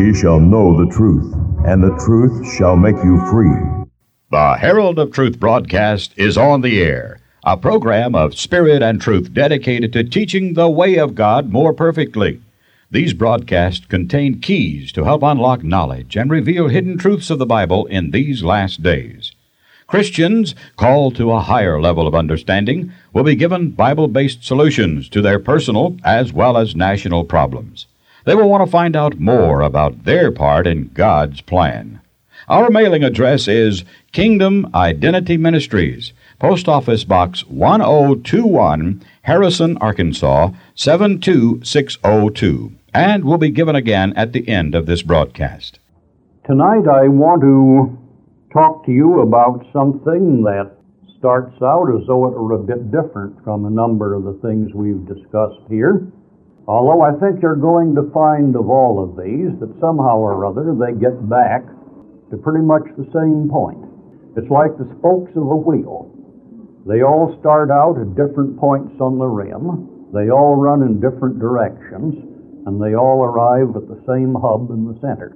ye shall know the truth, and the truth shall make you free. The Herald of Truth broadcast is on the air, a program of spirit and truth dedicated to teaching the way of God more perfectly. These broadcasts contain keys to help unlock knowledge and reveal hidden truths of the Bible in these last days. Christians called to a higher level of understanding will be given Bible-based solutions to their personal as well as national problems. They will want to find out more about their part in God's plan. Our mailing address is Kingdom Identity Ministries, Post Office Box 1021, Harrison, Arkansas, 72602, and will be given again at the end of this broadcast. Tonight I want to talk to you about something that starts out as though it were a bit different from a number of the things we've discussed here. Although I think you're going to find of all of these that somehow or other they get back to pretty much the same point. It's like the spokes of a wheel. They all start out at different points on the rim, they all run in different directions, and they all arrive at the same hub in the center.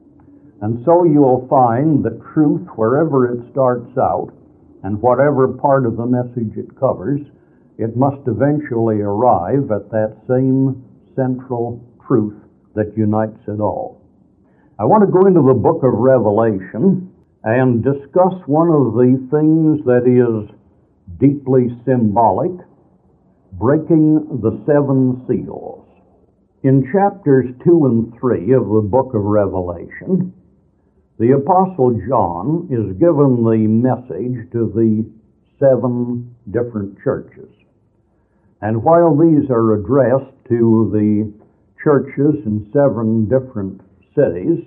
And so you'll find that truth, wherever it starts out, and whatever part of the message it covers, it must eventually arrive at that same central truth that unites it all. I want to go into the book of Revelation and discuss one of the things that is deeply symbolic, breaking the seven seals. In chapters 2 and 3 of the book of Revelation, the Apostle John is given the message to the 7 different churches. And while these are addressed to the churches in 7 different cities,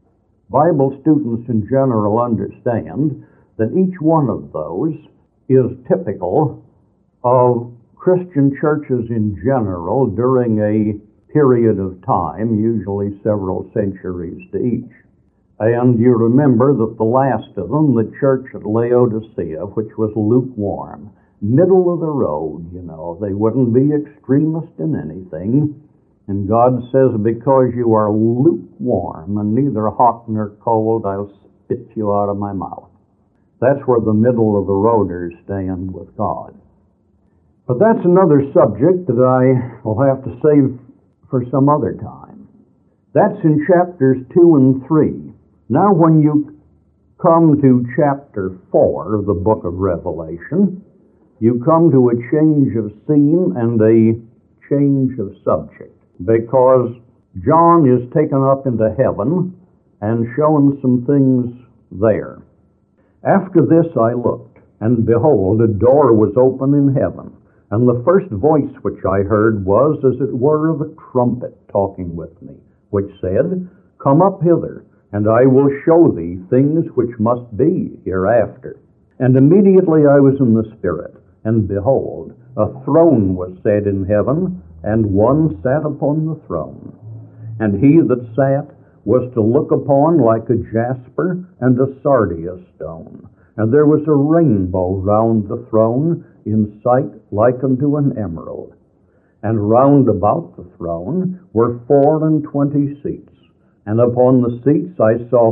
Bible students in general understand that each one of those is typical of Christian churches in general during a period of time, usually several centuries to each. And you remember that the last of them, the church at Laodicea, which was lukewarm, middle of the road, they wouldn't be extremist in anything. And God says, because you are lukewarm and neither hot nor cold, I'll spit you out of my mouth. That's where the middle of the roaders stand with God. But that's another subject that I will have to save for some other time. That's in chapters 2 and 3. Now when you come to chapter 4 of the book of Revelation, you come to a change of scene and a change of subject, because John is taken up into heaven and shown some things there. After this I looked, and behold, a door was open in heaven, and the first voice which I heard was as it were of a trumpet talking with me, which said, Come up hither, and I will show thee things which must be hereafter. And immediately I was in the Spirit, and behold, a throne was set in heaven, and one sat upon the throne. And he that sat was to look upon like a jasper and a sardius stone. And there was a rainbow round the throne, in sight like unto an emerald. And round about the throne were 24 seats. And upon the seats I saw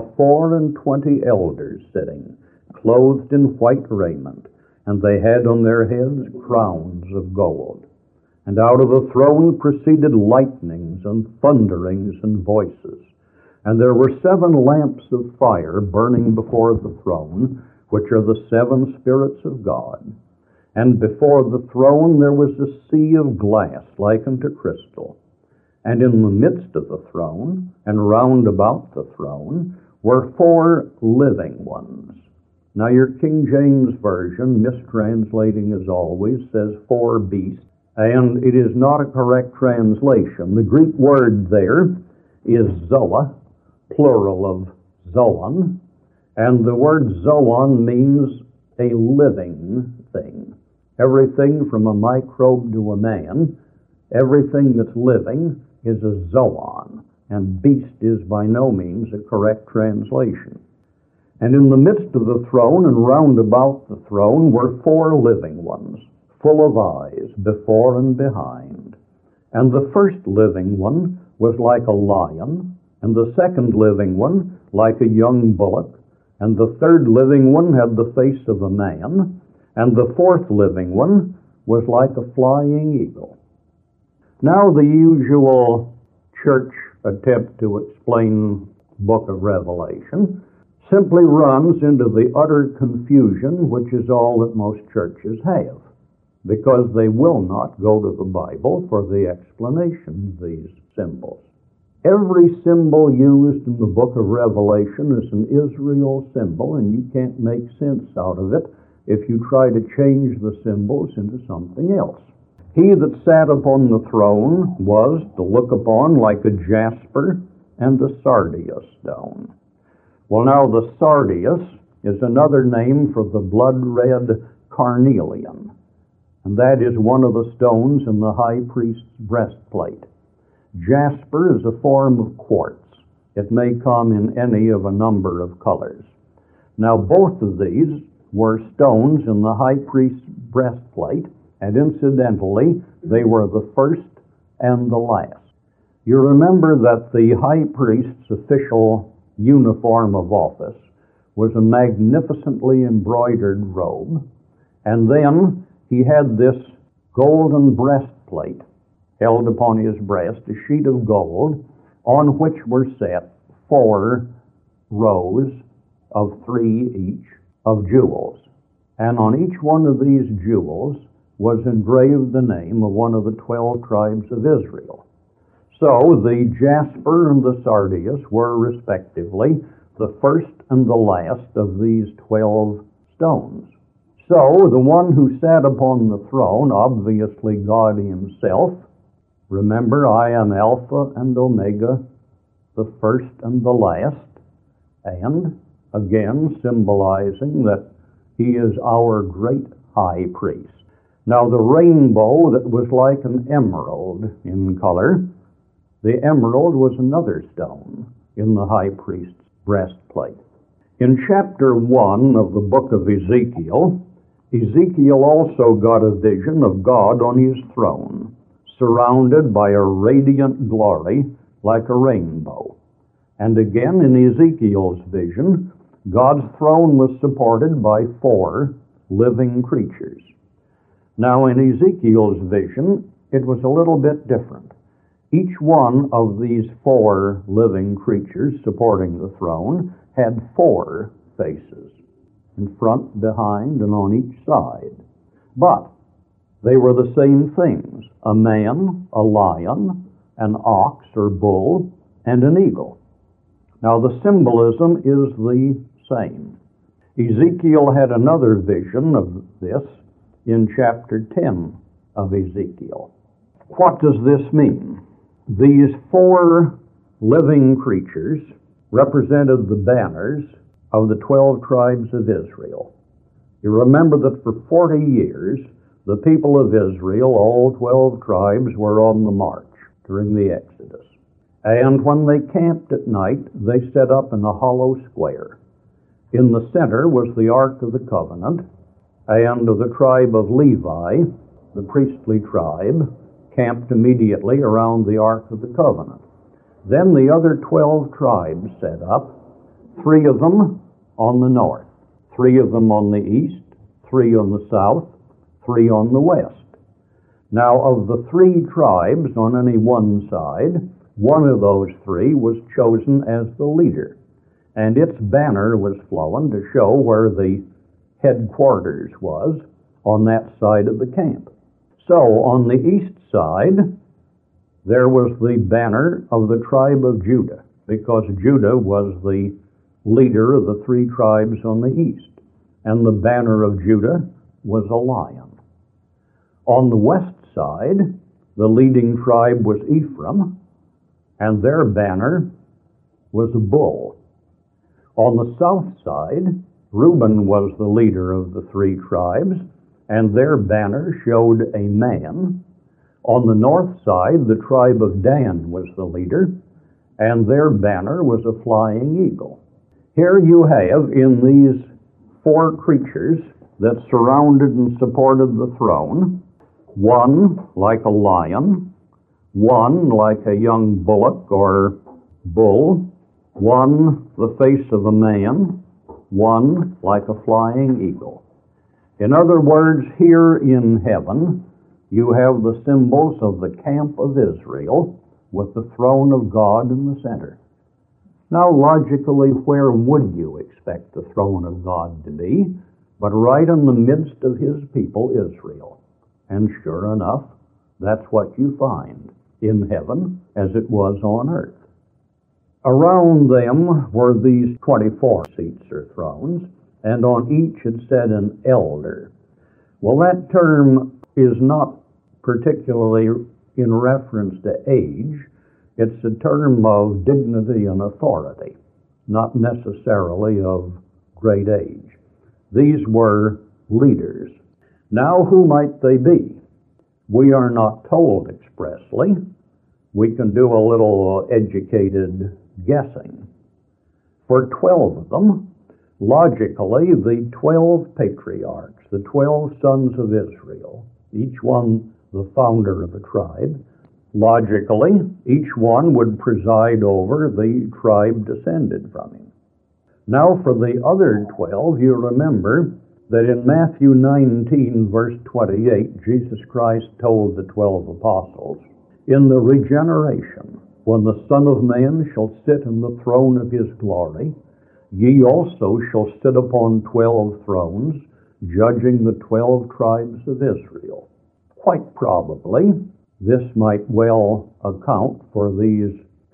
24 elders sitting, clothed in white raiment, and they had on their heads crowns of gold. And out of the throne proceeded lightnings and thunderings and voices. And there were 7 lamps of fire burning before the throne, which are the 7 spirits of God. And before the throne there was a sea of glass like unto crystal. And in the midst of the throne, and round about the throne, were 4 living ones. Now your King James Version, mistranslating as always, says 4 beasts, and it is not a correct translation. The Greek word there is zoa, plural of zoon, and the word zoon means a living thing. Everything from a microbe to a man, everything that's living is a zoon, and beast is by no means a correct translation. And in the midst of the throne and round about the throne were 4 living ones, full of eyes before and behind. And the first living one was like a lion, and the second living one like a young bullock, and the third living one had the face of a man, and the fourth living one was like a flying eagle. Now the usual church attempt to explain book of Revelation simply runs into the utter confusion which is all that most churches have, because they will not go to the Bible for the explanation of these symbols. Every symbol used in the book of Revelation is an Israel symbol, and you can't make sense out of it if you try to change the symbols into something else. He that sat upon the throne was to look upon like a jasper and a sardius stone. Well, now the sardius is another name for the blood-red carnelian, and that is one of the stones in the high priest's breastplate. Jasper is a form of quartz. It may come in any of a number of colors. Now, both of these were stones in the high priest's breastplate, and incidentally, they were the first and the last. You remember that the high priest's official uniform of office was a magnificently embroidered robe, and then he had this golden breastplate held upon his breast, a sheet of gold, on which were set 4 rows of 3 each of jewels. And on each one of these jewels was engraved the name of one of the 12 tribes of Israel. So the jasper and the sardius were respectively the first and the last of these 12 stones. So the one who sat upon the throne, obviously God himself, remember, I am Alpha and Omega, the first and the last, and again symbolizing that he is our great high priest. Now the rainbow that was like an emerald in color, the emerald was another stone in the high priest's breastplate. In chapter 1 of the book of Ezekiel, Ezekiel also got a vision of God on his throne, surrounded by a radiant glory like a rainbow. And again in Ezekiel's vision, God's throne was supported by 4 living creatures. Now in Ezekiel's vision, it was a little bit different. Each one of these 4 living creatures supporting the throne had 4 faces, in front, behind, and on each side. But they were the same things: a man, a lion, an ox or bull, and an eagle. Now the symbolism is the same. Ezekiel had another vision of this in chapter 10 of Ezekiel. What does this mean? These 4 living creatures represented the banners of the 12 tribes of Israel. You remember that for 40 years, the people of Israel, all 12 tribes, were on the march during the Exodus. And when they camped at night, they set up in a hollow square. In the center was the Ark of the Covenant, and the tribe of Levi, the priestly tribe, camped immediately around the Ark of the Covenant. Then the other 12 tribes set up, 3 of them on the north, 3 of them on the east, 3 on the south, 3 on the west. Now of the 3 tribes on any one side, one of those 3 was chosen as the leader, and its banner was flown to show where the headquarters was on that side of the camp. So on the east side, there was the banner of the tribe of Judah, because Judah was the leader of the 3 tribes on the east, and the banner of Judah was a lion. On the west side, the leading tribe was Ephraim, and their banner was a bull. On the south side, Reuben was the leader of the 3 tribes, and their banner showed a man. On the north side, the tribe of Dan was the leader, and their banner was a flying eagle. Here you have, in these 4 creatures that surrounded and supported the throne, one like a lion, one like a young bullock or bull, one the face of a man, one like a flying eagle. In other words, here in heaven, you have the symbols of the camp of Israel with the throne of God in the center. Now, logically, where would you expect the throne of God to be? But right in the midst of his people, Israel. And sure enough, that's what you find in heaven as it was on earth. Around them were these 24 seats or thrones, and on each it said an elder. Well, that term is not particularly in reference to age. It's a term of dignity and authority, not necessarily of great age. These were leaders. Now, who might they be? We are not told expressly. We can do a little educated guessing. For 12 of them, logically, the 12 patriarchs, the 12 sons of Israel, each one the founder of a tribe, logically, each one would preside over the tribe descended from him. Now, for the other 12, you remember that in Matthew 19, verse 28, Jesus Christ told the 12 apostles, "In the regeneration, when the Son of Man shall sit in the throne of his glory, ye also shall sit upon 12 thrones, judging the 12 tribes of Israel." Quite probably, this might well account for these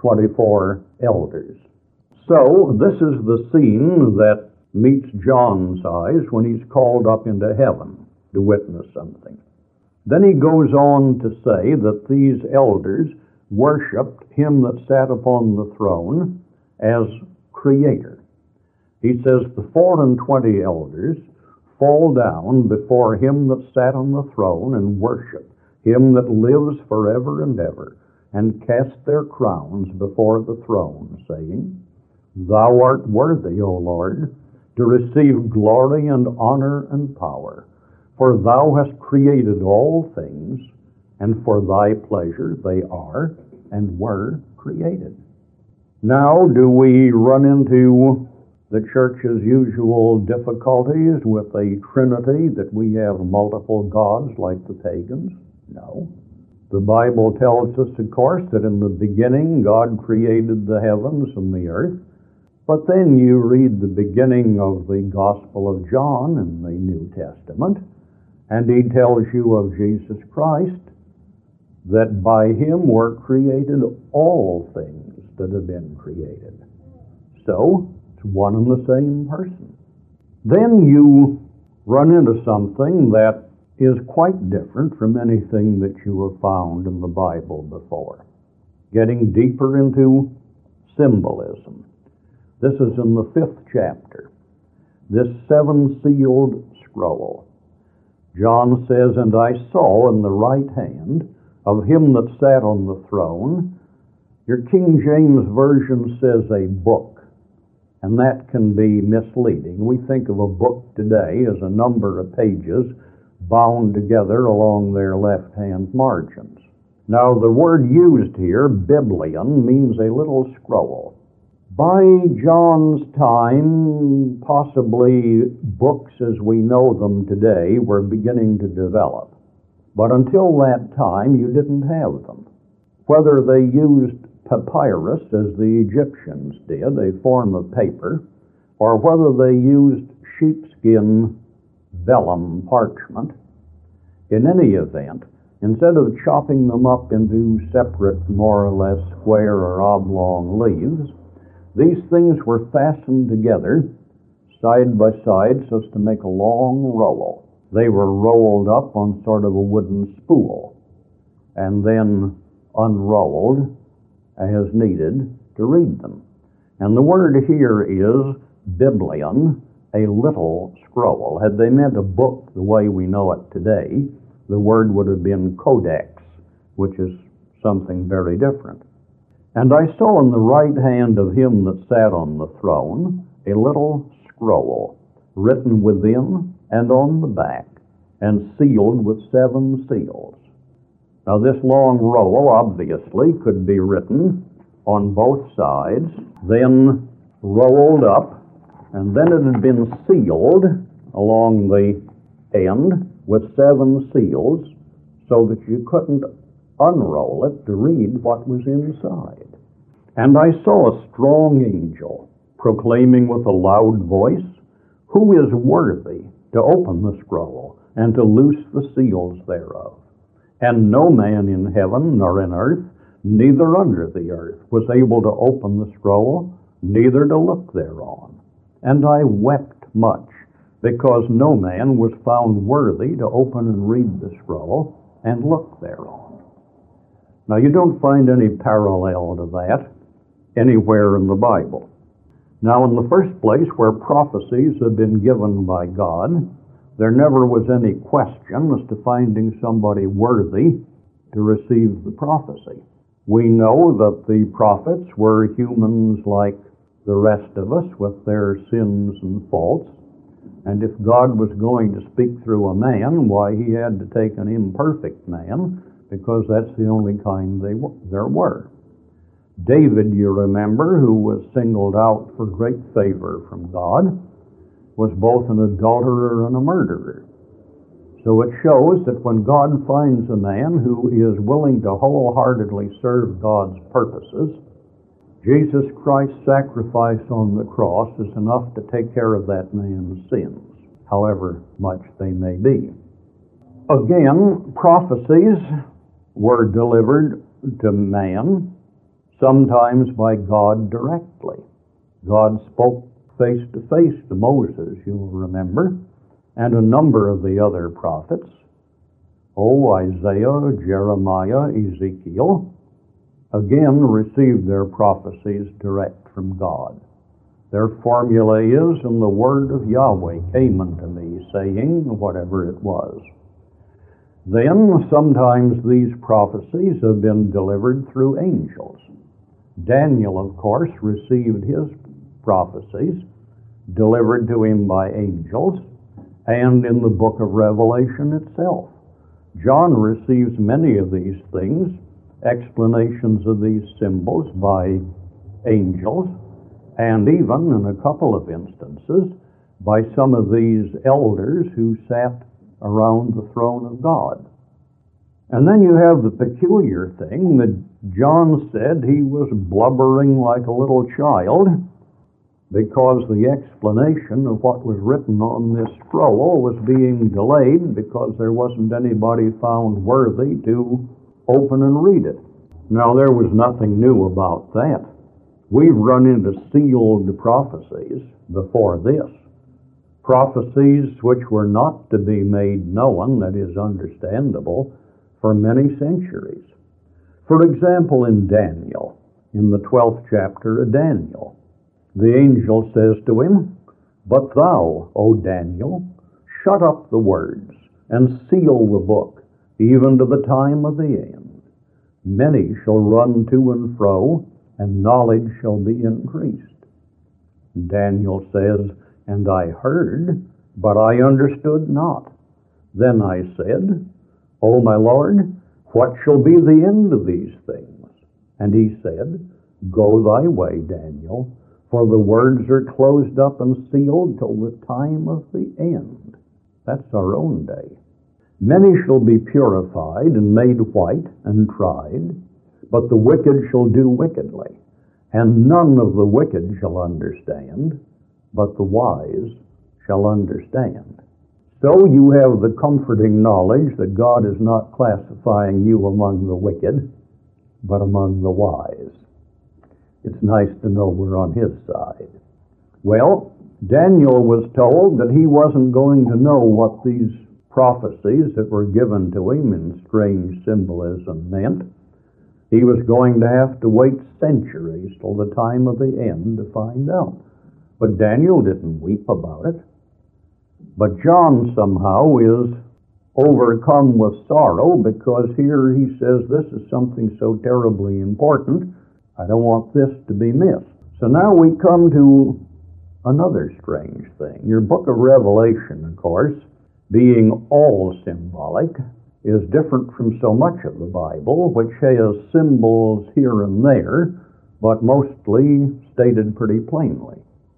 24 elders. So, this is the scene that meets John's eyes when he's called up into heaven to witness something. Then he goes on to say that these elders worshiped him that sat upon the throne as creator. He says the 24 elders fall down before him that sat on the throne and worship him that lives forever and ever, and cast their crowns before the throne, saying, "Thou art worthy, O Lord, to receive glory and honor and power, for thou hast created all things, and for thy pleasure they are and were created." Now, do we run into the church's usual difficulties with a trinity, that we have multiple gods like the pagans? No. The Bible tells us, of course, that in the beginning God created the heavens and the earth. But then you read the beginning of the Gospel of John in the New Testament, and he tells you of Jesus Christ, that by him were created all things that have been created. So, it's one and the same person. Then you run into something that is quite different from anything that you have found in the Bible before. Getting deeper into symbolism. This is in the 5th chapter. This 7-sealed scroll. John says, "And I saw in the right hand of him that sat on the throne." Your King James Version says a book, and that can be misleading. We think of a book today as a number of pages bound together along their left-hand margins. Now, the word used here, biblion, means a little scroll. By John's time, possibly books as we know them today were beginning to develop. But until that time, you didn't have them. Whether they used papyrus, as the Egyptians did, a form of paper, or whether they used sheepskin vellum parchment, in any event, instead of chopping them up into separate, more or less square or oblong leaves, these things were fastened together side by side so as to make a long roll. They were rolled up on sort of a wooden spool and then unrolled as needed to read them. And the word here is biblion, a little scroll. Had they meant a book the way we know it today, the word would have been codex, which is something very different. "And I saw in the right hand of him that sat on the throne a little scroll, written within and on the back, and sealed with 7 seals." Now, this long roll obviously could be written on both sides, then rolled up, and then it had been sealed along the end with 7 seals so that you couldn't unroll it to read what was inside. And I saw a strong angel proclaiming with a loud voice, "Who is worthy to open the scroll and to loose the seals thereof?" And no man in heaven nor in earth, neither under the earth, was able to open the scroll, neither to look thereon. And I wept much, because no man was found worthy to open and read the scroll and look thereon. Now, you don't find any parallel to that anywhere in the Bible. Now, in the first place, where prophecies have been given by God, there never was any question as to finding somebody worthy to receive the prophecy. We know that the prophets were humans like the rest of us with their sins and faults, and if God was going to speak through a man, why, he had to take an imperfect man, because that's the only kind there were. David, you remember, who was singled out for great favor from God, was both an adulterer and a murderer. So it shows that when God finds a man who is willing to wholeheartedly serve God's purposes, Jesus Christ's sacrifice on the cross is enough to take care of that man's sins, however much they may be. Again, prophecies were delivered to man, sometimes by God directly. God spoke face to face to Moses, you'll remember, and a number of the other prophets, Isaiah, Jeremiah, Ezekiel, again received their prophecies direct from God. Their formula is, "And the word of Yahweh came unto me, saying," whatever it was. Then, sometimes these prophecies have been delivered through angels. Daniel, of course, received his prophecies delivered to him by angels, and in the book of Revelation itself. John receives many of these things, explanations of these symbols, by angels, and even, in a couple of instances, by some of these elders who sat around the throne of God. And then you have the peculiar thing that John said he was blubbering like a little child, because the explanation of what was written on this scroll was being delayed because there wasn't anybody found worthy to open and read it. Now, there was nothing new about that. We've run into sealed prophecies before this. Prophecies which were not to be made known, that is understandable, for many centuries. For example, in Daniel, in the 12th chapter of Daniel, the angel says to him, "But thou, O Daniel, shut up the words and seal the book, even to the time of the end. Many shall run to and fro, and knowledge shall be increased." Daniel says, "And I heard, but I understood not. Then I said, O my Lord, what shall be the end of these things? And he said, Go thy way, Daniel, for the words are closed up and sealed till the time of the end." That's our own day. "Many shall be purified and made white and tried, but the wicked shall do wickedly. And none of the wicked shall understand, but the wise shall understand." So you have the comforting knowledge that God is not classifying you among the wicked, but among the wise. It's nice to know we're on his side. Well, Daniel was told that he wasn't going to know what these prophecies that were given to him in strange symbolism meant. He was going to have to wait centuries till the time of the end to find out. But Daniel didn't weep about it. But John somehow is overcome with sorrow, because here he says, this is something so terribly important, I don't want this to be missed. So now we come to another strange thing. Your book of Revelation, of course, being all symbolic, is different from so much of the Bible, which has symbols here and there, but mostly stated pretty plainly.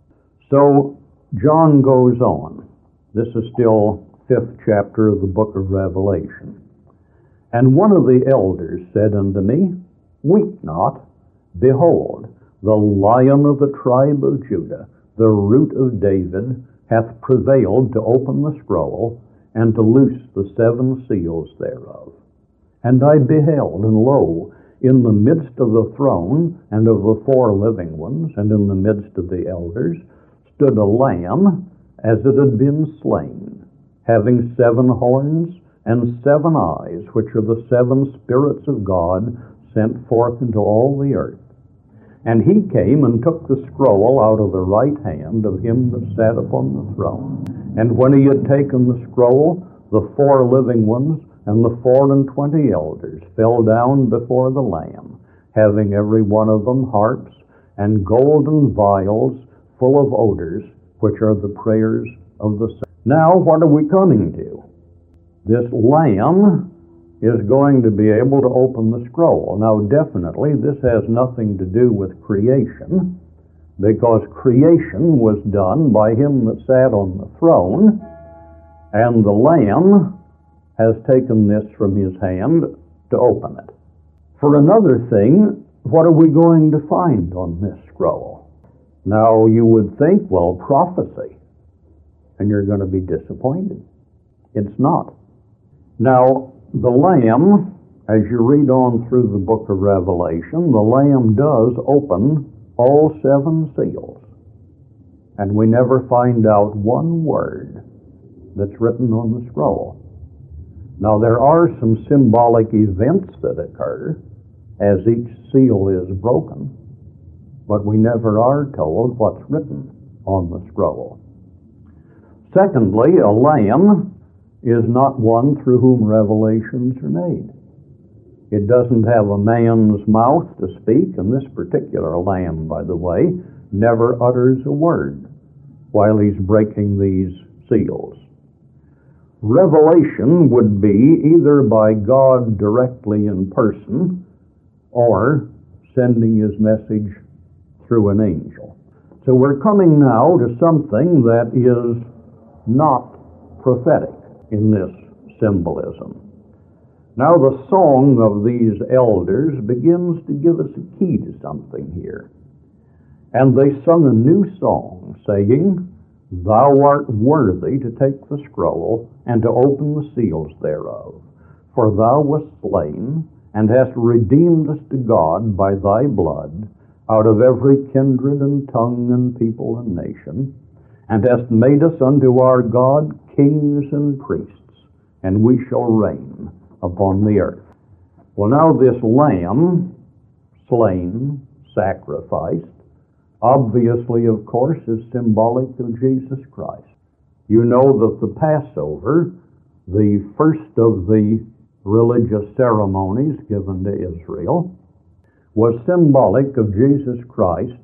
So John goes on. This is still 5th chapter of the book of Revelation. And one of the elders said unto me, Weep not, behold, the Lion of the tribe of Judah, the Root of David, hath prevailed to open the scroll, and to loose the 7 seals thereof. And I beheld, and lo, in the midst of the throne, and of the 4 living ones, and in the midst of the elders, stood a Lamb, as it had been slain, having 7 horns, and 7 eyes, which are the 7 spirits of God sent forth into all the earth. And he came and took the scroll out of the right hand of him that sat upon the throne. And when he had taken the scroll, the 4 living ones and the 24 elders fell down before the Lamb, having every one of them harps and golden vials full of odors, which are the prayers of the saints. Now, what are we coming to? This Lamb is going to be able to open the scroll. Now, definitely, this has nothing to do with creation, because creation was done by him that sat on the throne, and the Lamb has taken this from his hand to open it. For another thing, what are we going to find on this scroll? Now, you would think, well, prophecy, and you're going to be disappointed. It's not. Now, the Lamb, as you read on through the book of Revelation, the Lamb does open all 7 seals. And we never find out one word that's written on the scroll. Now, there are some symbolic events that occur as each seal is broken, but we never are told what's written on the scroll. Secondly, a lamb is not one through whom revelations are made. It doesn't have a man's mouth to speak, and this particular lamb, by the way, never utters a word while he's breaking these seals. Revelation would be either by God directly in person or sending his message through an angel. So we're coming now to something that is not prophetic in this symbolism. Now the song of these elders begins to give us a key to something here. And they sung a new song, saying, Thou art worthy to take the scroll and to open the seals thereof. For thou wast slain, and hast redeemed us to God by thy blood, out of every kindred and tongue and people and nation, and hast made us unto our God kings and priests, and we shall reign upon the earth. Well, now this lamb, slain, sacrificed, obviously, of course, is symbolic of Jesus Christ. You know that the Passover, the first of the religious ceremonies given to Israel, was symbolic of Jesus Christ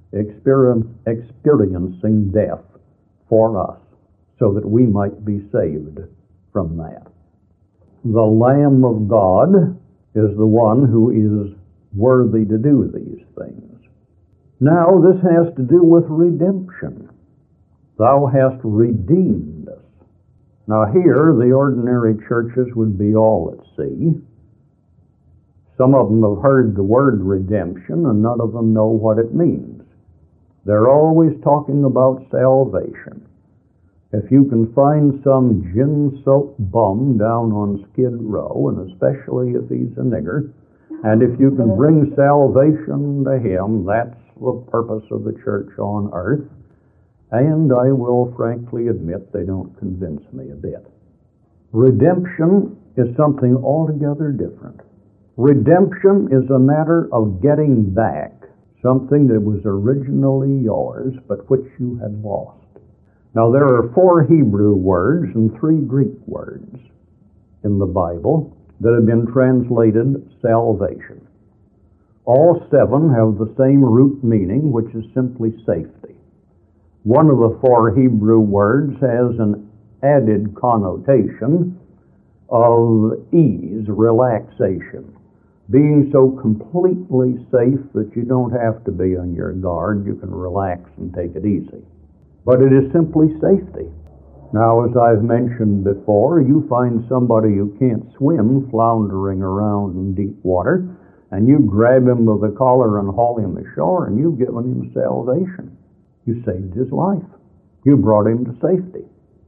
experiencing death for us, so that we might be saved from that. The Lamb of God is the one who is worthy to do these things. Now this has to do with redemption. Thou hast redeemed us. Now here the ordinary churches would be all at sea. Some of them have heard the word redemption and none of them know what it means. They're always talking about salvation. If you can find some gin-soaked bum down on Skid Row, and especially if he's a nigger, and if you can bring salvation to him, that's the purpose of the church on earth. And I will frankly admit they don't convince me a bit. Redemption is something altogether different. Redemption is a matter of getting back something that was originally yours, but which you had lost. Now, there are 4 Hebrew words and 3 Greek words in the Bible that have been translated salvation. All 7 have the same root meaning, which is simply safety. One of the 4 Hebrew words has an added connotation of ease, relaxation. being so completely safe that you don't have to be on your guard. You can relax and take it easy. But it is simply safety. Now, as I've mentioned before, you find somebody who can't swim floundering around in deep water, and you grab him with the collar and haul him ashore, and you've given him salvation. You saved his life. You brought him to safety.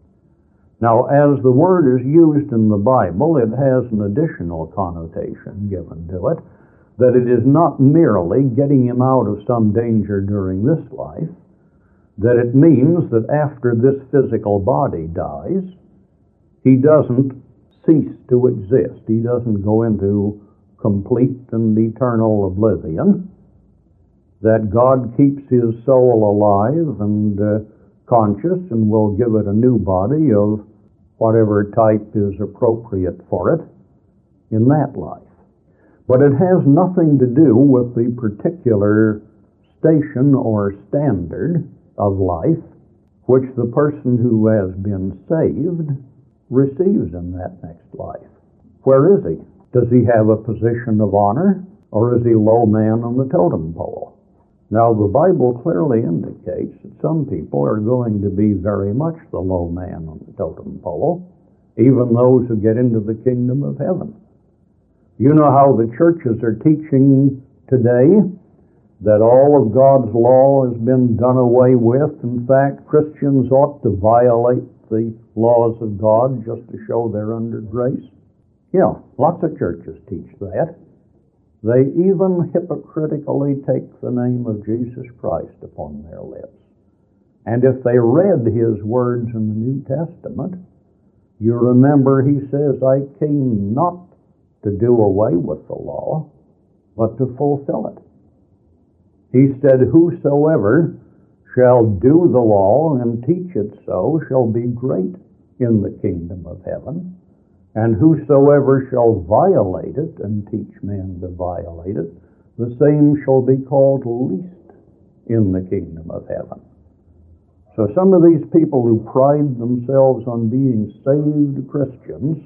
Now, as the word is used in the Bible, it has an additional connotation given to it, that it is not merely getting him out of some danger during this life, that it means that after this physical body dies, he doesn't cease to exist. He doesn't go into complete and eternal oblivion, that God keeps his soul alive and conscious and will give it a new body of whatever type is appropriate for it in that life. But it has nothing to do with the particular station or standard of life which the person who has been saved receives in that next life. Where is he? Does he have a position of honor, or is he low man on the totem pole? Now, the Bible clearly indicates that some people are going to be very much the low man on the totem pole, even those who get into the kingdom of heaven. You know how the churches are teaching today that all of God's law has been done away with. In fact, Christians ought to violate the laws of God just to show they're under grace. Yeah, lots of churches teach that. They even hypocritically take the name of Jesus Christ upon their lips. And if they read his words in the New Testament, you remember he says, I came not to do away with the law, but to fulfill it. He said, whosoever shall do the law and teach it so shall be great in the kingdom of heaven. And whosoever shall violate it and teach men to violate it, the same shall be called least in the kingdom of heaven. So some of these people who pride themselves on being saved Christians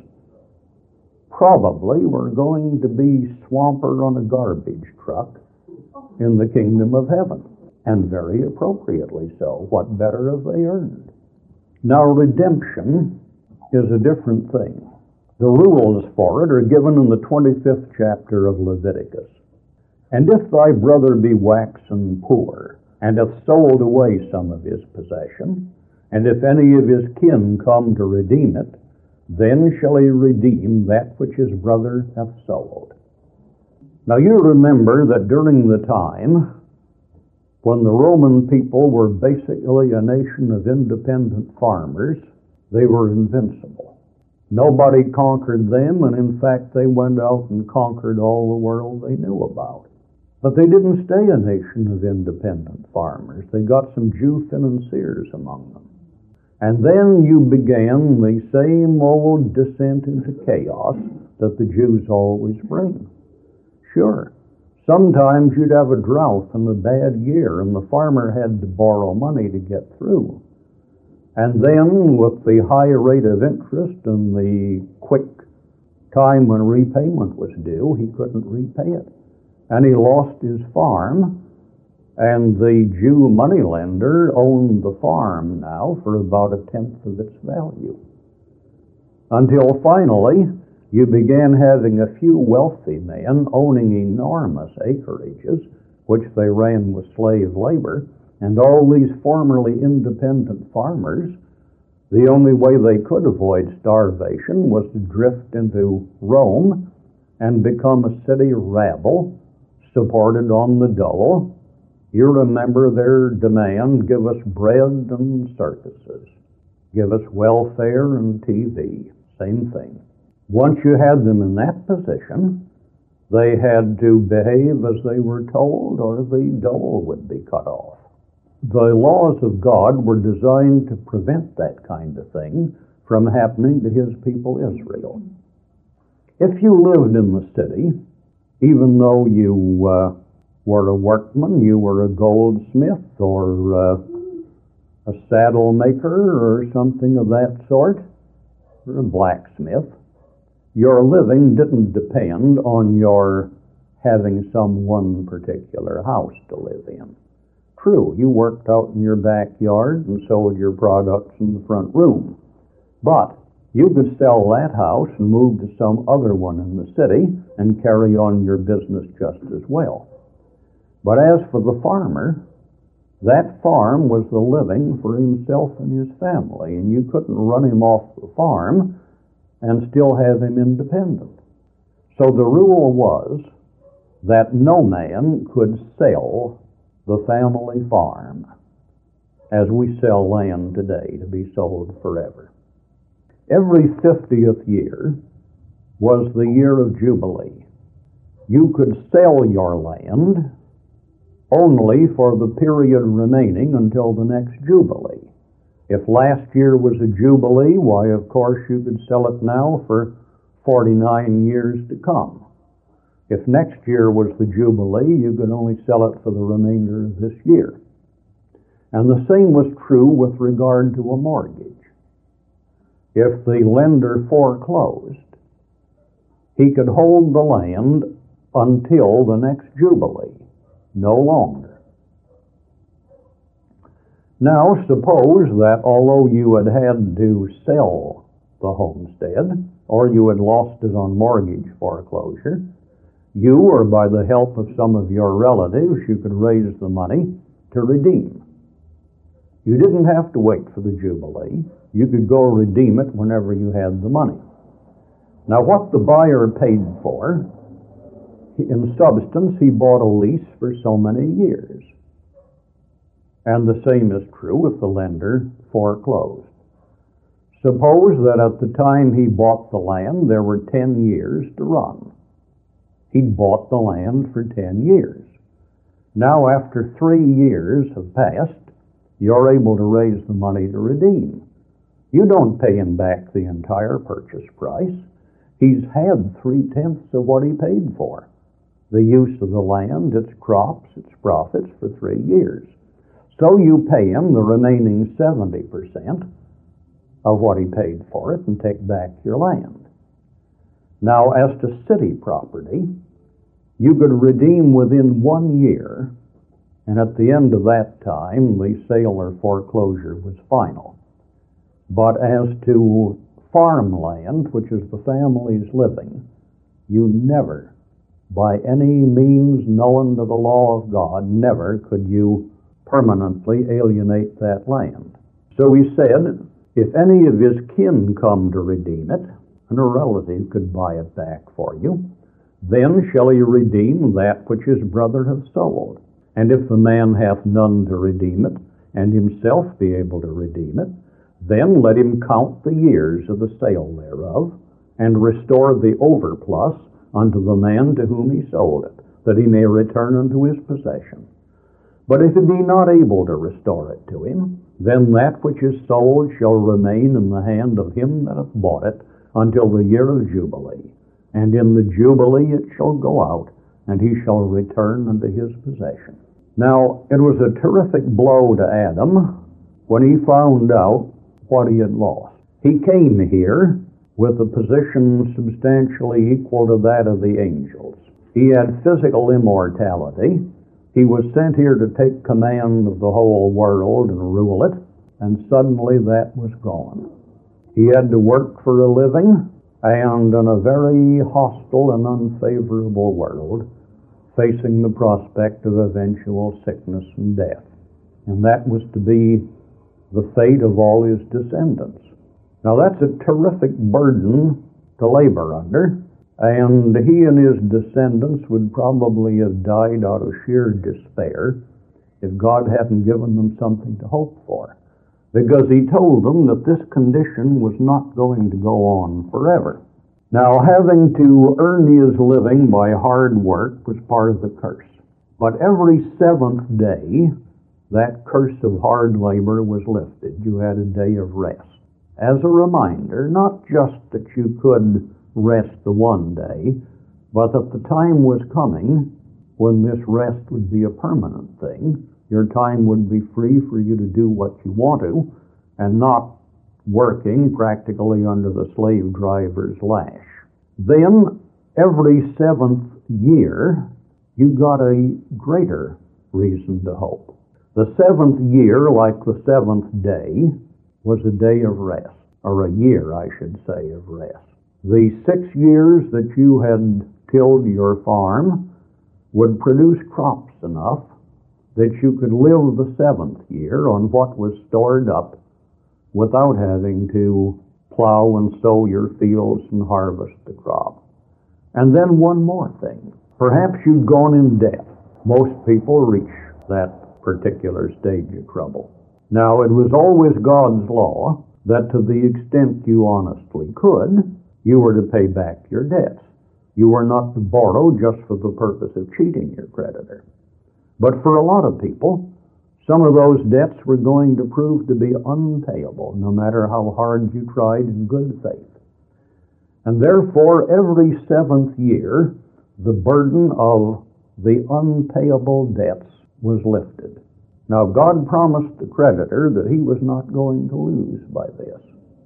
probably were going to be swamper on a garbage truck in the kingdom of heaven, and very appropriately so. What better have they earned? Now, redemption is a different thing. The rules for it are given in the 25th chapter of Leviticus. And if thy brother be waxen poor, and hath sold away some of his possession, and if any of his kin come to redeem it, then shall he redeem that which his brother hath sold. Now you remember that during the time when the Roman people were basically a nation of independent farmers, they were invincible. Nobody conquered them, and in fact they went out and conquered all the world they knew about. But they didn't stay a nation of independent farmers. They got some Jew financiers among them. And then you began the same old descent into chaos that the Jews always bring. Sure, sometimes you'd have a drought and a bad year, and the farmer had to borrow money to get through. And then, with the high rate of interest and the quick time when repayment was due, he couldn't repay it. And he lost his farm, and the Jew moneylender owned the farm now for about 1/10 of its value. Until finally, you began having a few wealthy men owning enormous acreages, which they ran with slave labor, and all these formerly independent farmers, the only way they could avoid starvation was to drift into Rome and become a city rabble, supported on the dole. You remember their demand, give us bread and circuses, give us welfare and TV, same thing. Once you had them in that position, they had to behave as they were told, or the dole would be cut off. The laws of God were designed to prevent that kind of thing from happening to his people Israel. If you lived in the city, even though you were a workman, you were a goldsmith or a saddle maker or something of that sort, or a blacksmith, your living didn't depend on your having some one particular house to live in. True, you worked out in your backyard and sold your products in the front room, but you could sell that house and move to some other one in the city and carry on your business just as well. But as for the farmer, that farm was the living for himself and his family, and you couldn't run him off the farm and still have him independent. So the rule was that no man could sell the family farm as we sell land today to be sold forever. Every 50th year was the year of Jubilee. You could sell your land only for the period remaining until the next Jubilee. If last year was a Jubilee, why, of course, you could sell it now for 49 years to come. If next year was the Jubilee, you could only sell it for the remainder of this year. And the same was true with regard to a mortgage. If the lender foreclosed, he could hold the land until the next Jubilee, no longer. Now, suppose that although you had had to sell the homestead, or you had lost it on mortgage foreclosure, you, or by the help of some of your relatives, you could raise the money to redeem. You didn't have to wait for the Jubilee. You could go redeem it whenever you had the money. Now, what the buyer paid for, in substance, he bought a lease for so many years. And the same is true if the lender foreclosed. Suppose that at the time he bought the land, there were 10 years to run. He'd bought the land for 10 years. Now, after 3 years have passed, you're able to raise the money to redeem. You don't pay him back the entire purchase price. He's had 3/10 of what he paid for. The use of the land, its crops, its profits for 3 years. So you pay him the remaining 70% of what he paid for it and take back your land. Now, as to city property, you could redeem within 1 year, and at the end of that time, the sale or foreclosure was final. But as to farmland, which is the family's living, you never, by any means known to the law of God, never could you permanently alienate that land. So he said, if any of his kin come to redeem it, and a relative could buy it back for you, then shall he redeem that which his brother hath sold. And if the man hath none to redeem it, and himself be able to redeem it, then let him count the years of the sale thereof, and restore the overplus unto the man to whom he sold it, that he may return unto his possession. But if he be not able to restore it to him, then that which is sold shall remain in the hand of him that hath bought it until the year of Jubilee. And in the Jubilee it shall go out, and he shall return unto his possession. Now, it was a terrific blow to Adam when he found out what he had lost. He came here with a position substantially equal to that of the angels. He had physical immortality. He was sent here to take command of the whole world and rule it, and suddenly that was gone. He had to work for a living, and in a very hostile and unfavorable world, facing the prospect of eventual sickness and death. And that was to be the fate of all his descendants. Now that's a terrific burden to labor under, and he and his descendants would probably have died out of sheer despair if God hadn't given them something to hope for, because he told them that this condition was not going to go on forever. Now, having to earn his living by hard work was part of the curse. But every 7th day, that curse of hard labor was lifted. You had a day of rest. As a reminder, not just that you could rest the one day, but that the time was coming when this rest would be a permanent thing. Your time would be free for you to do what you want to, and not working practically under the slave driver's lash. Then, every 7th year, you got a greater reason to hope. The seventh year, like the seventh day, was a day of rest, or a year, I should say, of rest. The 6 years that you had tilled your farm would produce crops enough that you could live the seventh year on what was stored up without having to plow and sow your fields and harvest the crop. And then one more thing. Perhaps you'd gone in debt. Most people reach that particular stage of trouble. Now, it was always God's law that to the extent you honestly could, you were to pay back your debts. You were not to borrow just for the purpose of cheating your creditor. But for a lot of people, some of those debts were going to prove to be unpayable, no matter how hard you tried in good faith. And therefore, every seventh year, the burden of the unpayable debts was lifted. Now, God promised the creditor that he was not going to lose by this.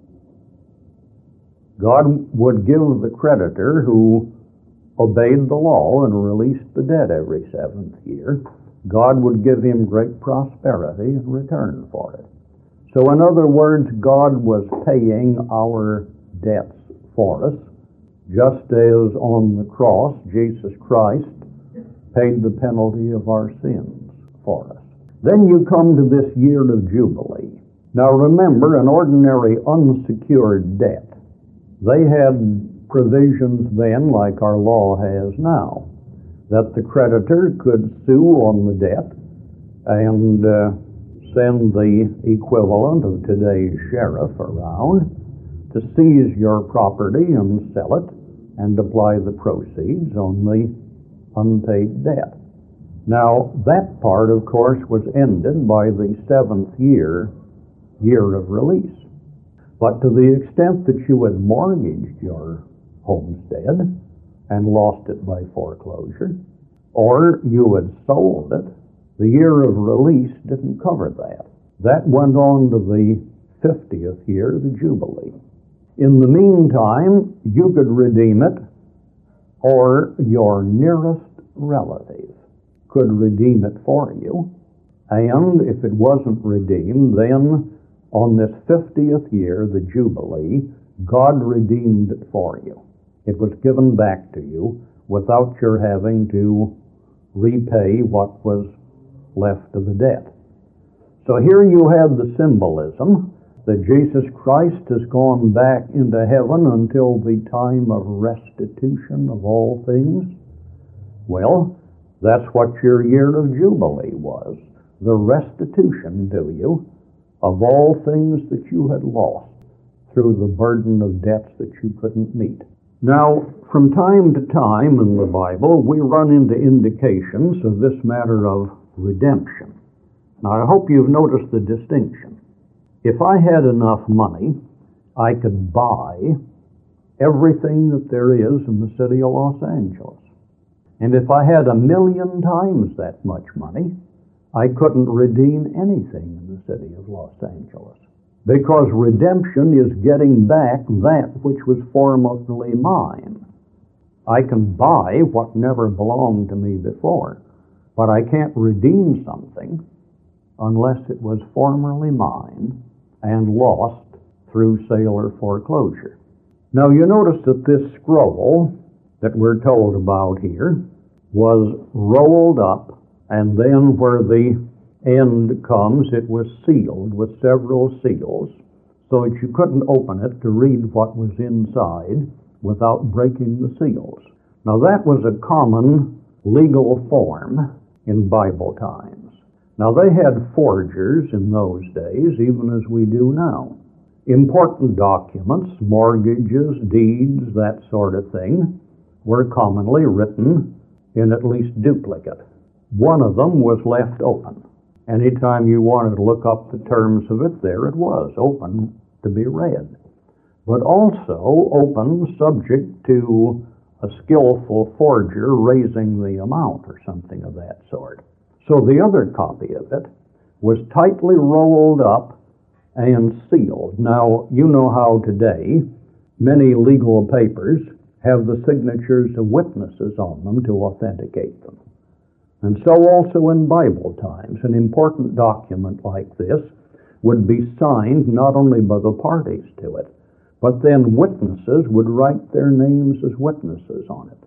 God would give the creditor who obeyed the law and released the debt every seventh year, God would give him great prosperity in return for it. So in other words, God was paying our debts for us, just as on the cross, Jesus Christ paid the penalty of our sins for us. Then you come to this year of Jubilee. Now remember, an ordinary unsecured debt, they had provisions then, like our law has now, that the creditor could sue on the debt and send the equivalent of today's sheriff around to seize your property and sell it and apply the proceeds on the unpaid debt. Now, that part, of course, was ended by the seventh year of release. But to the extent that you had mortgaged your homestead and lost it by foreclosure, or you had sold it, the year of release didn't cover that. That went on to the 50th year, the Jubilee. In the meantime, you could redeem it, or your nearest relative could redeem it for you. And if it wasn't redeemed, then on this 50th year, the Jubilee, God redeemed it for you. It was given back to you without your having to repay what was left of the debt. So here you have the symbolism that Jesus Christ has gone back into heaven until the time of restitution of all things. Well, that's what your year of Jubilee was, the restitution to you of all things that you had lost through the burden of debts that you couldn't meet. Now, from time to time in the Bible, we run into indications of this matter of redemption. Now, I hope you've noticed the distinction. If I had enough money, I could buy everything that there is in the city of Los Angeles. And if I had 1,000,000 times that much money, I couldn't redeem anything in the city of Los Angeles. Because redemption is getting back that which was formerly mine. I can buy what never belonged to me before, but I can't redeem something unless it was formerly mine and lost through sale or foreclosure. Now you notice that this scroll that we're told about here was rolled up, and then where the end comes, it was sealed with several seals, so that you couldn't open it to read what was inside without breaking the seals. Now that was a common legal form in Bible times. Now they had forgers in those days, even as we do now. Important documents, mortgages, deeds, that sort of thing, were commonly written in at least duplicate. One of them was left open. Anytime you wanted to look up the terms of it, there it was, open to be read. But also open subject to a skillful forger raising the amount or something of that sort. So the other copy of it was tightly rolled up and sealed. Now, you know how today many legal papers have the signatures of witnesses on them to authenticate them. And so also in Bible times, an important document like this would be signed not only by the parties to it, but then witnesses would write their names as witnesses on it.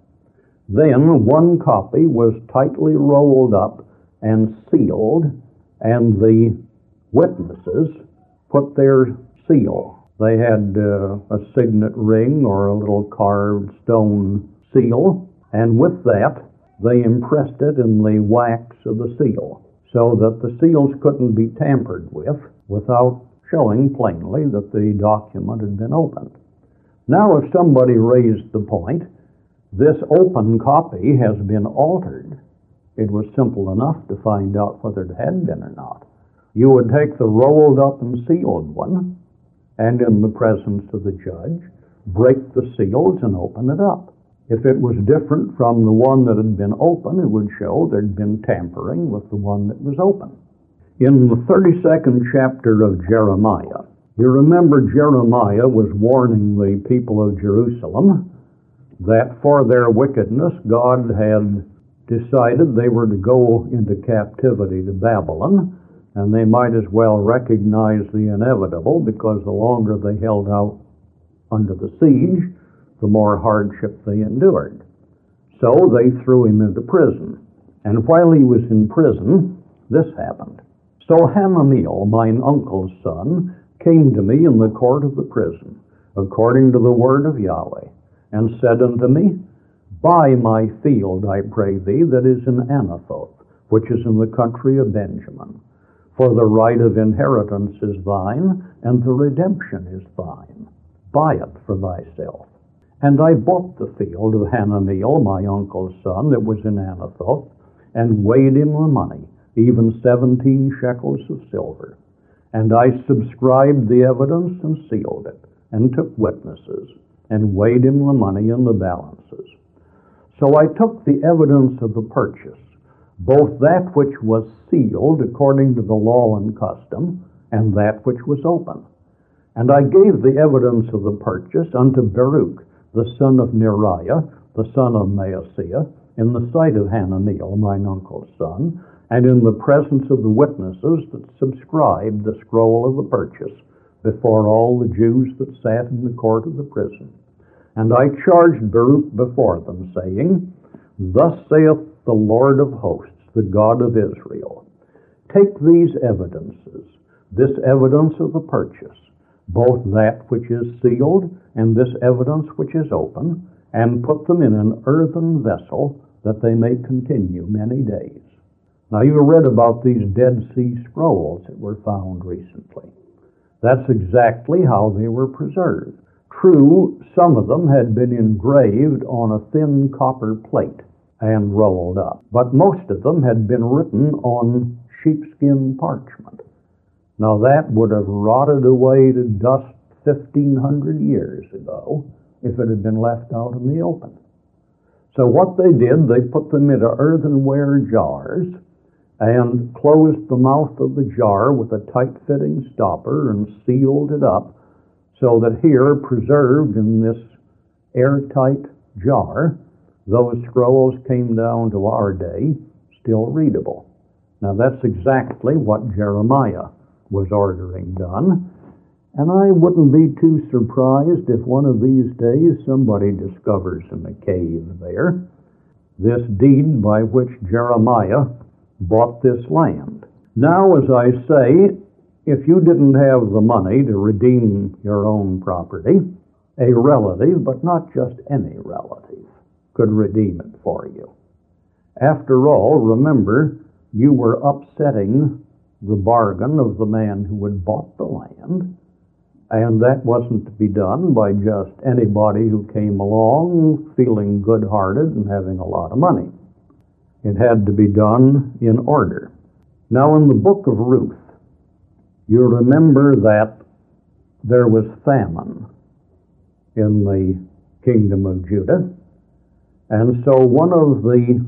Then one copy was tightly rolled up and sealed, and the witnesses put their seal. They had a signet ring or a little carved stone seal, and with that they impressed it in the wax of the seal, so that the seals couldn't be tampered with without showing plainly that the document had been opened. Now, if somebody raised the point, this open copy has been altered, it was simple enough to find out whether it had been or not. You would take the rolled up and sealed one, and in the presence of the judge, break the seals and open it up. If it was different from the one that had been open, it would show there'd been tampering with the one that was open. In the 32nd chapter of Jeremiah, you remember Jeremiah was warning the people of Jerusalem that for their wickedness God had decided they were to go into captivity to Babylon, and they might as well recognize the inevitable, because the longer they held out under the siege, the more hardship they endured. So they threw him into prison. And while he was in prison, this happened. So Hanameel, mine uncle's son, came to me in the court of the prison, according to the word of Yahweh, and said unto me, Buy my field, I pray thee, that is in Anathoth, which is in the country of Benjamin. For the right of inheritance is thine, and the redemption is thine. Buy it for thyself. And I bought the field of Hanameel, my uncle's son, that was in Anathoth, and weighed him the money, even 17 shekels of silver. And I subscribed the evidence and sealed it, and took witnesses, and weighed him the money in the balances. So I took the evidence of the purchase, both that which was sealed according to the law and custom, and that which was open. And I gave the evidence of the purchase unto Baruch, the son of Neriah, the son of Maaseiah, in the sight of Hanameel, mine uncle's son, and in the presence of the witnesses that subscribed the scroll of the purchase, before all the Jews that sat in the court of the prison. And I charged Baruch before them, saying, Thus saith the Lord of hosts, the God of Israel, Take these evidences, this evidence of the purchase, both that which is sealed and this evidence which is open, and put them in an earthen vessel, that they may continue many days. Now, you read about these Dead Sea Scrolls that were found recently. That's exactly how they were preserved. True, some of them had been engraved on a thin copper plate and rolled up, but most of them had been written on sheepskin parchment. Now, that would have rotted away to dust 1,500 years ago if it had been left out in the open. So what they did, they put them into earthenware jars and closed the mouth of the jar with a tight-fitting stopper and sealed it up, so that here, preserved in this airtight jar, those scrolls came down to our day still readable. Now, that's exactly what Jeremiah was ordering done, and I wouldn't be too surprised if one of these days somebody discovers in a cave there this deed by which Jeremiah bought this land. Now, as I say, if you didn't have the money to redeem your own property, a relative, but not just any relative, could redeem it for you. After all, remember, you were upsetting the bargain of the man who had bought the land, and that wasn't to be done by just anybody who came along feeling good-hearted and having a lot of money. It had to be done in order. Now, in the book of Ruth, you remember that there was famine in the kingdom of Judah, and so one of the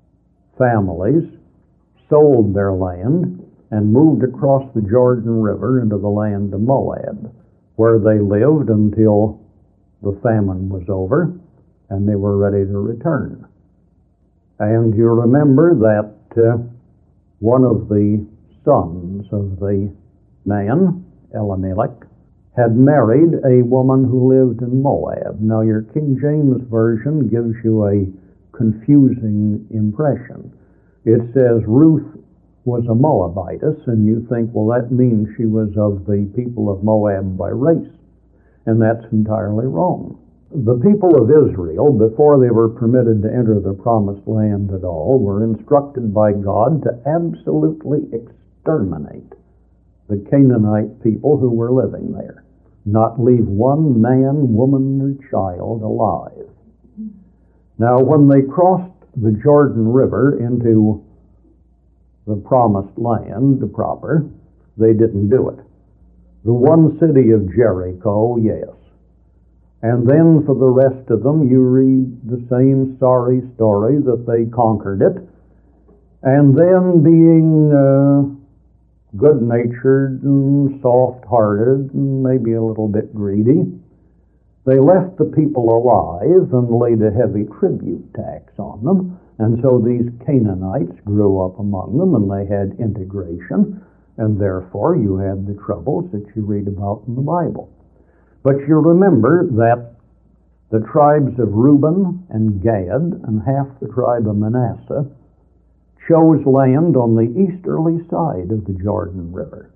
families sold their land and moved across the Jordan River into the land of Moab, where they lived until the famine was over and they were ready to return. And you remember that one of the sons of the man, Elimelech, had married a woman who lived in Moab. Now, your King James Version gives you a confusing impression. It says Ruth was a Moabitess, and you think, well, that means she was of the people of Moab by race. And that's entirely wrong. The people of Israel, before they were permitted to enter the promised land at all, were instructed by God to absolutely exterminate the Canaanite people who were living there, not leave one man, woman, or child alive. Now, when they crossed the Jordan River into the promised land proper, they didn't do it. The one city of Jericho, yes. And then for the rest of them, you read the same sorry story that they conquered it. And then being good-natured and soft-hearted and maybe a little bit greedy, they left the people alive and laid a heavy tribute tax on them. And so these Canaanites grew up among them, and they had integration, and therefore you had the troubles that you read about in the Bible. But you remember that the tribes of Reuben and Gad and half the tribe of Manasseh chose land on the easterly side of the Jordan River.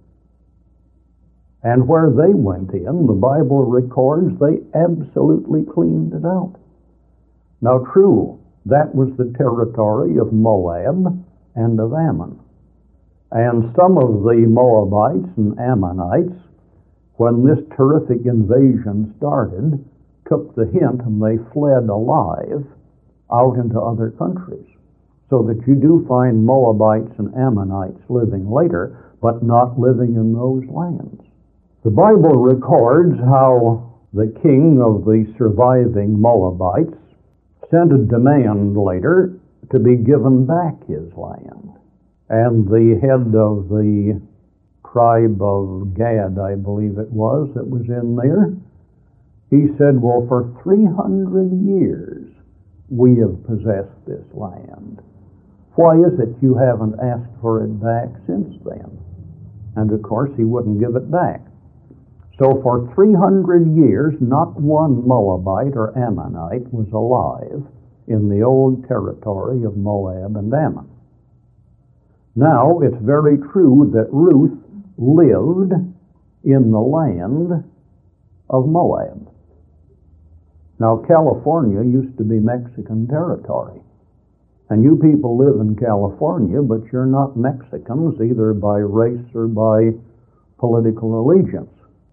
And where they went in, the Bible records they absolutely cleaned it out. Now, true, that was the territory of Moab and of Ammon. And some of the Moabites and Ammonites, when this terrific invasion started, took the hint and they fled alive out into other countries. So that you do find Moabites and Ammonites living later, but not living in those lands. The Bible records how the king of the surviving Moabites sent a demand later to be given back his land. And the head of the tribe of Gad, I believe it was, that was in there, he said, well, for 300 years we have possessed this land. Why is it you haven't asked for it back since then? And of course he wouldn't give it back. So for 300 years, not one Moabite or Ammonite was alive in the old territory of Moab and Ammon. Now, it's very true that Ruth lived in the land of Moab. Now, California used to be Mexican territory. And you people live in California, but you're not Mexicans either by race or by political allegiance.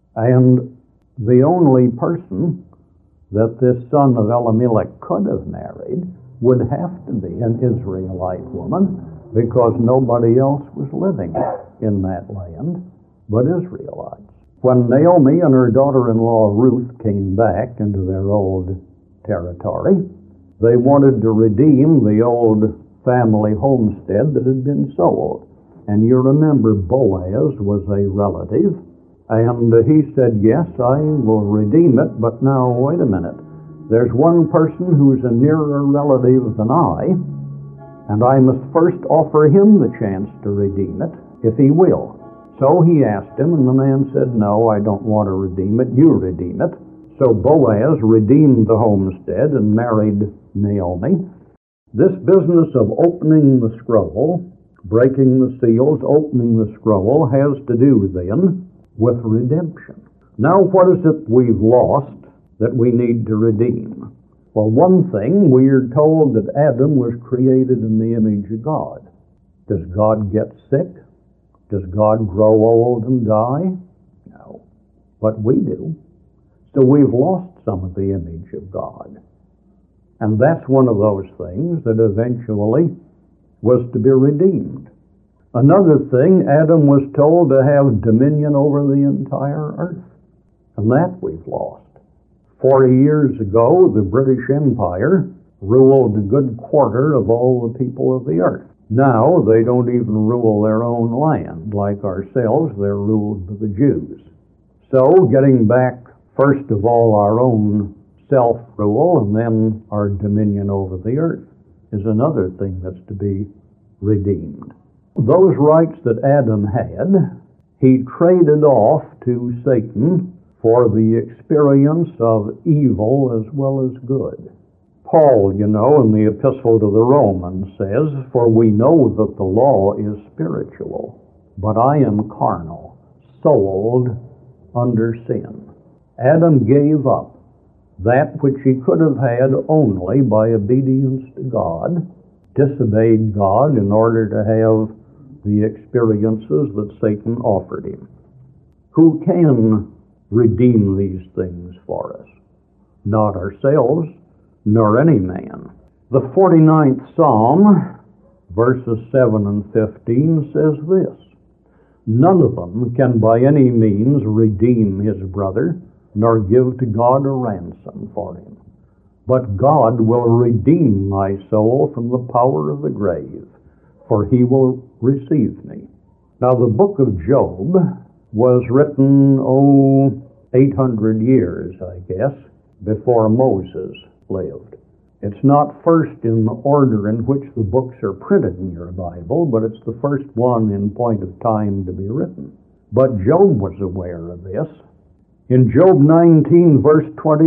And the only person that this son of Elimelech could have married would have to be an Israelite woman, because nobody else was living in that land but Israelites. When Naomi and her daughter-in-law Ruth came back into their old territory, they wanted to redeem the old family homestead that had been sold. And you remember Boaz was a relative, and he said, yes, I will redeem it, but now wait a minute. There's one person who's a nearer relative than I, and I must first offer him the chance to redeem it, if he will. So he asked him, and the man said, no, I don't want to redeem it, you redeem it. So Boaz redeemed the homestead and married Naomi. This business of opening the scroll, breaking the seals, opening the scroll, has to do then with redemption. Now, what is it we've lost that we need to redeem? Well, one thing, we are told that Adam was created in the image of God. Does God get sick? Does God grow old and die? No. But we do. So we've lost some of the image of God. And that's one of those things that eventually was to be redeemed. Another thing, Adam was told to have dominion over the entire earth. And that we've lost. 40 years ago, the British Empire ruled a good quarter of all the people of the earth. Now, they don't even rule their own land. Like ourselves, they're ruled by the Jews. So, getting back, first of all, our own self-rule, and then our dominion over the earth. is another thing that's to be redeemed. Those rights that Adam had, he traded off to Satan for the experience of evil as well as good. Paul, in the Epistle to the Romans says, "For we know that the law is spiritual, but I am carnal, sold under sin." Adam gave up that which he could have had only by obedience to God, disobeyed God in order to have the experiences that Satan offered him. Who can redeem these things for us? Not ourselves, nor any man. The 49th Psalm, verses 7 and 15, says this, "None of them can by any means redeem his brother, nor give to God a ransom for him. But God will redeem my soul from the power of the grave, for he will receive me." Now the book of Job was written, 800 years, I guess, before Moses lived. It's not first in the order in which the books are printed in your Bible, but it's the first one in point of time to be written. But Job was aware of this. In Job 19, verse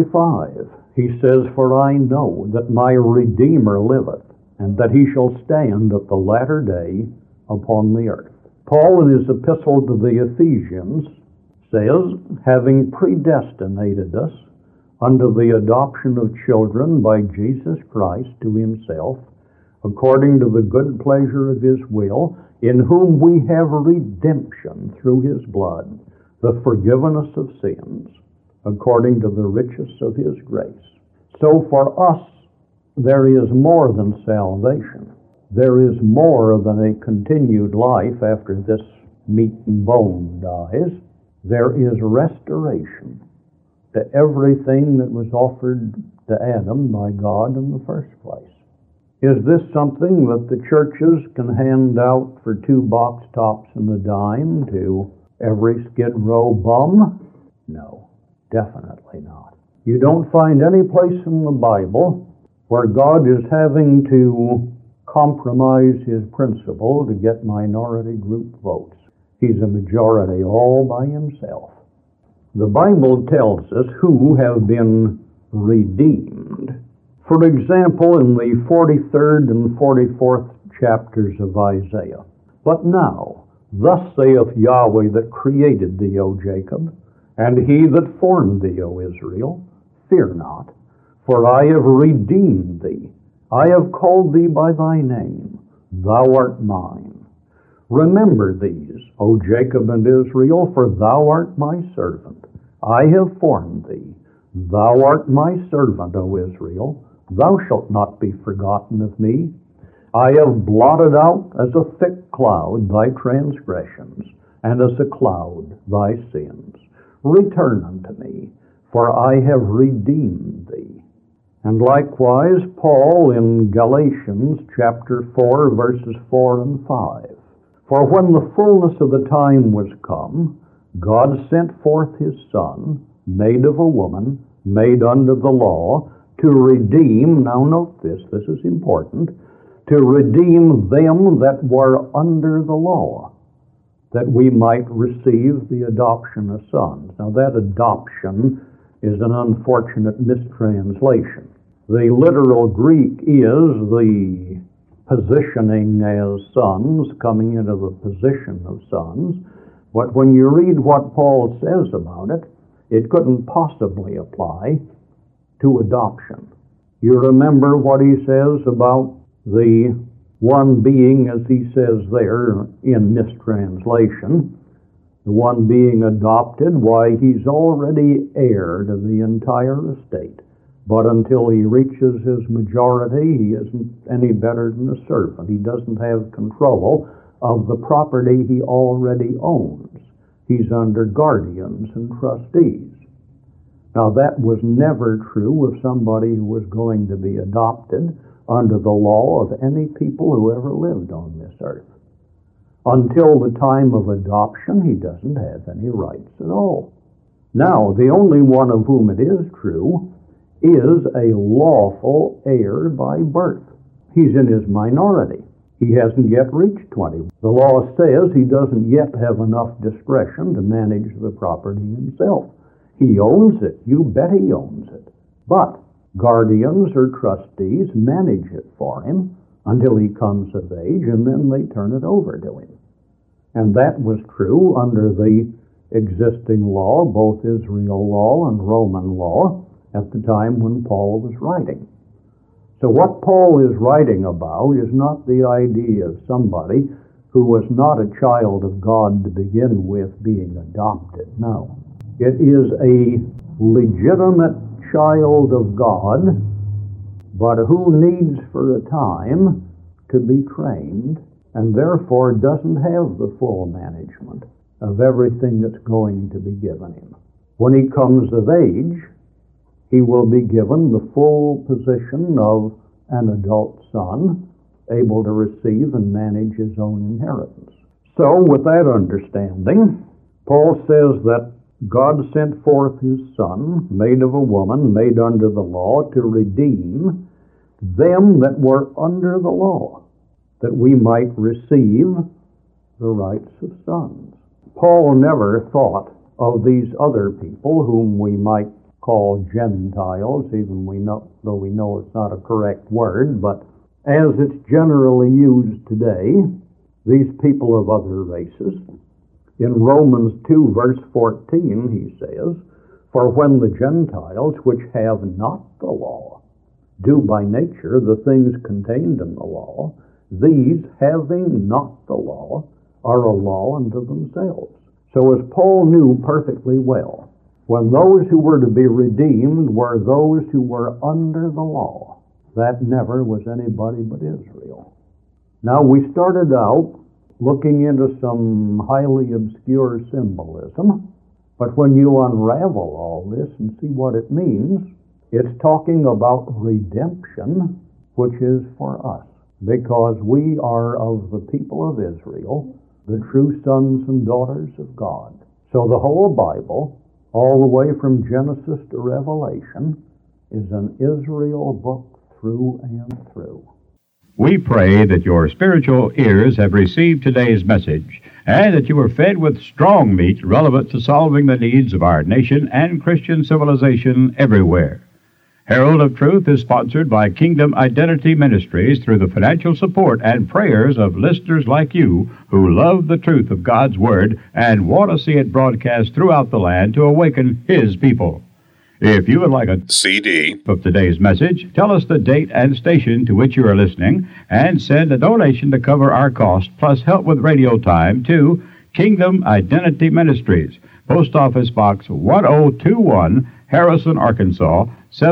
25, he says, "For I know that my Redeemer liveth, and that he shall stand at the latter day upon the earth." Paul, in his epistle to the Ephesians, says, "Having predestinated us unto the adoption of children by Jesus Christ to himself, according to the good pleasure of his will, in whom we have redemption through his blood, the forgiveness of sins, according to the riches of his grace." So for us, there is more than salvation. There is more than a continued life after this meat and bone dies. There is restoration to everything that was offered to Adam by God in the first place. Is this something that the churches can hand out for 2 box tops and a dime to every Skid Row bum? No, definitely not. You don't find any place in the Bible where God is having to compromise his principle to get minority group votes. He's a majority all by himself. The Bible tells us who have been redeemed. For example, in the 43rd and 44th chapters of Isaiah, "But now, thus saith Yahweh that created thee, O Jacob, and he that formed thee, O Israel, fear not, for I have redeemed thee. I have called thee by thy name. Thou art mine. Remember these, O Jacob and Israel, for thou art my servant. I have formed thee. Thou art my servant, O Israel. Thou shalt not be forgotten of me. I have blotted out as a thick cloud thy transgressions, and as a cloud thy sins. Return unto me, for I have redeemed thee." And likewise, Paul in Galatians chapter 4, verses 4 and 5. "For when the fullness of the time was come, God sent forth his Son, made of a woman, made under the law, to redeem," now note this is important, "to redeem them that were under the law, that we might receive the adoption of sons." Now that adoption is an unfortunate mistranslation. The literal Greek is the positioning as sons, coming into the position of sons. But when you read what Paul says about it, it couldn't possibly apply to adoption. You remember what he says about the one being, as he says there in mistranslation, the one being adopted, why, he's already heir to the entire estate. But until he reaches his majority, he isn't any better than a servant. He doesn't have control of the property he already owns. He's under guardians and trustees. Now that was never true of somebody who was going to be adopted under the law of any people who ever lived on this earth. Until the time of adoption, he doesn't have any rights at all. Now, the only one of whom it is true is a lawful heir by birth. He's in his minority. He hasn't yet reached 20. The law says he doesn't yet have enough discretion to manage the property himself. He owns it. You bet he owns it. But guardians or trustees manage it for him until he comes of age, and then they turn it over to him. And that was true under the existing law, both Israel law and Roman law, at the time when Paul was writing. So what Paul is writing about is not the idea of somebody who was not a child of God to begin with being adopted. No. It is a legitimate child of God, but who needs for a time to be trained, and therefore doesn't have the full management of everything that's going to be given him. When he comes of age, he will be given the full position of an adult son, able to receive and manage his own inheritance. So, with that understanding, Paul says that God sent forth his Son, made of a woman, made under the law, to redeem them that were under the law, that we might receive the rights of sons. Paul never thought of these other people whom we might call Gentiles, though we know it's not a correct word, but as it's generally used today, these people of other races. In Romans 2, verse 14, he says, "For when the Gentiles, which have not the law, do by nature the things contained in the law, these, having not the law, are a law unto themselves." So as Paul knew perfectly well, when those who were to be redeemed were those who were under the law, that never was anybody but Israel. Now, we started out looking into some highly obscure symbolism, but when you unravel all this and see what it means, it's talking about redemption, which is for us, because we are of the people of Israel, the true sons and daughters of God. So the whole Bible, all the way from Genesis to Revelation, is an Israel book through and through. We pray that your spiritual ears have received today's message and that you were fed with strong meat relevant to solving the needs of our nation and Christian civilization everywhere. Herald of Truth is sponsored by Kingdom Identity Ministries through the financial support and prayers of listeners like you who love the truth of God's Word and want to see it broadcast throughout the land to awaken His people. If you would like a CD of today's message, tell us the date and station to which you are listening, and send a donation to cover our cost, plus help with radio time, to Kingdom Identity Ministries, Post Office Box 1021, Harrison, Arkansas,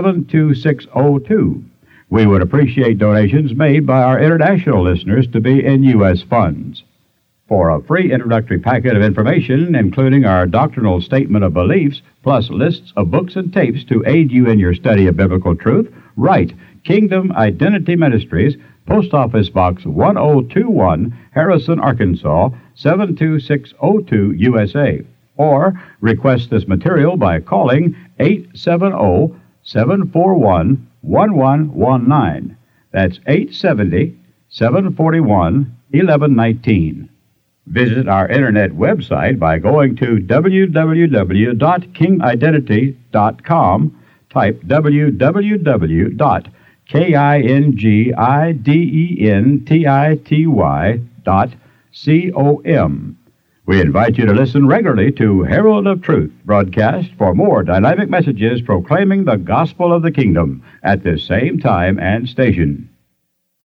72602. We would appreciate donations made by our international listeners to be in U.S. funds. For a free introductory packet of information, including our doctrinal statement of beliefs, plus lists of books and tapes to aid you in your study of biblical truth, write Kingdom Identity Ministries, Post Office Box 1021, Harrison, Arkansas, 72602, USA. Or request this material by calling 870-741-1119. That's 870-741-1119. Visit our internet website by going to www.kingidentity.com. Type www.kingidentity.com. We invite you to listen regularly to Herald of Truth broadcast for more dynamic messages proclaiming the gospel of the kingdom at this same time and station.